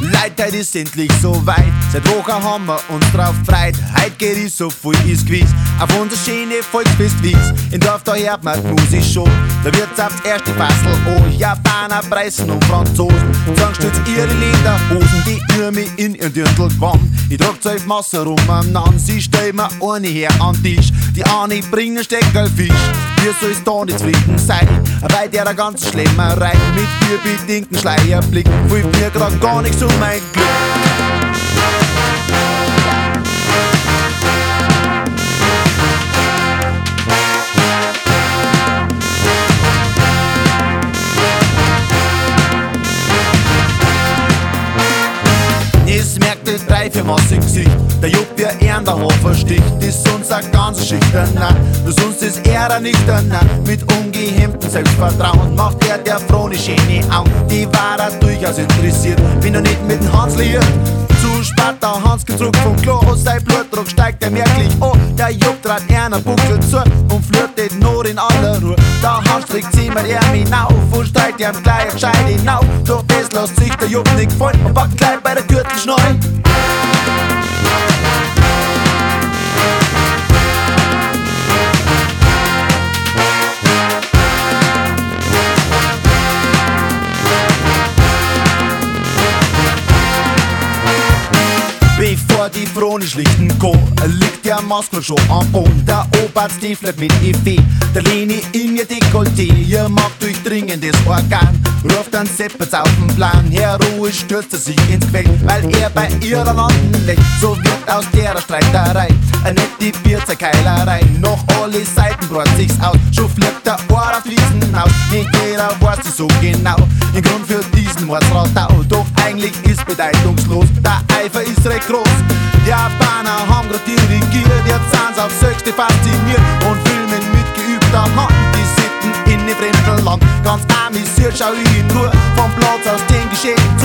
Leute, heute ist endlich so weit. Seit Wochen haben wir uns drauf freit. Heute geht es so viel ist gewiss. Auf unser schöne Volksfest Wies. In Dorf da hört man die Musik schon. Da wird's aufs erste Fassel an. Japaner, Preisen und Franzosen. Sagen stützt ihre Lederhosen, die Irme in ihren Dirndl gewandt. Ich trag 12 Massen umeinander. Sie stellen mir eine her an den Tisch. Die eine bringen Steckerlfisch. Wie soll's da nicht zufrieden sein? Bei der ganzen Schlemmerei mit bierbedingten Schleierblick fühlt mir grad gar nichts um mein Glück. Es merkt die 3-4 Masse im Gesicht. Der Jupp, der Ehren, der Hofer sticht. Ist uns ein ganz schüchterner. Nur sonst ist er nüchterner. Mit ungehemmtem Selbstvertrauen macht er der frohe schöne Augen. Die war er durchaus interessiert, wenn er nicht mit dem Hans liiert. Zu spät der Hans gezurrt vom Klo. Sein Blutdruck steigt er merklich an. Der Jupp trat einer Buckel zu und flirtet nur in aller Ruhe. Der Hans trägt sie mit ihm hinauf und steigt ihm gleich gescheit hinauf. Doch das lässt sich der Jupp nicht gefallen und packt gleich bei der Gürtelschnur. Bevor die Frone schlichten kann, liegt der Maskel schon am Boden. Der Opa stiefelt mit Effet, der Leni in ihr Dekolleté. Ihr mag durchdringendes Organ, ruft dann Seppers auf den Plan. Heroisch stürzt er sich ins Quell, weil er bei ihrer Landen leckt. So wird aus der Streiterei eine nette Bierzerkeilerei. Noch alle Seiten brat sich's aus, schon flippt der Ohr auf diesen Haus. Nicht jeder weiß es so genau, den Grund für diesen Mordsradau. Doch eigentlich ist bedeutungslos, der Eifer ist recht groß. Die Japaner haben grad dirigiert, jetzt sind's aufs Höchste fasziniert und filmen mit geübter Hand die Sitten in dem fremden Land. Ganz amüsiert schau ich nur vom Platz aus dem Geschehen